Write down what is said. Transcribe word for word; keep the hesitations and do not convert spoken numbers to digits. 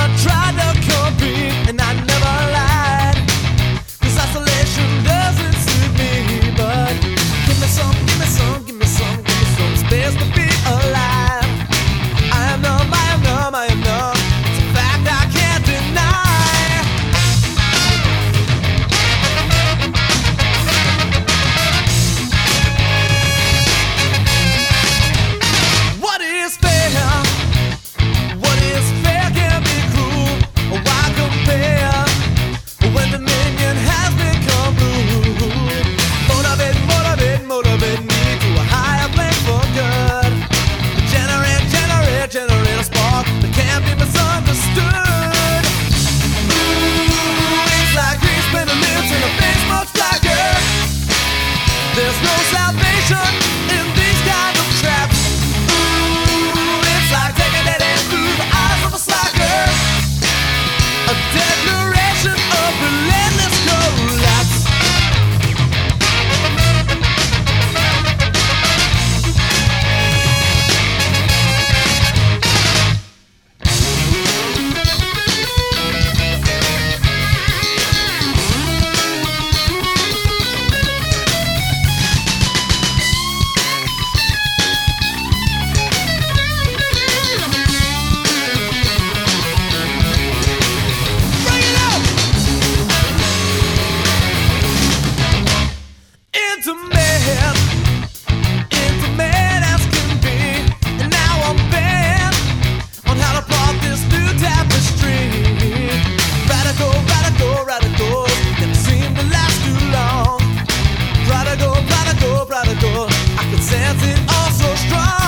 tried to compete and I never lied, 'cause isolation doesn't suit me. But give me some, give me some, give me some, give me some space to be alive. I am numb, I am numb, I am numb. It's a fact I can't deny. What is fair? What is fair can be cruel. Why compare when dominion has become rule? Motivate, motivate, motivate me to a higher plane for good. Generate, generate, generate a spark that can't be misunderstood. Ooh, it's like grease painted lips in a face much blacker. There's no salvation in these kind of traps. Ooh, it's like taking it in through the eyes of a slacker. A declaration of relentless collapse. Bring it out! Into man, into man as can be. And now I'm bent on how to plot this new tapestry. Radical, radical, radical, never seem to last too long. Prodigal, prodigal, prodigal, I can sense it all so strong.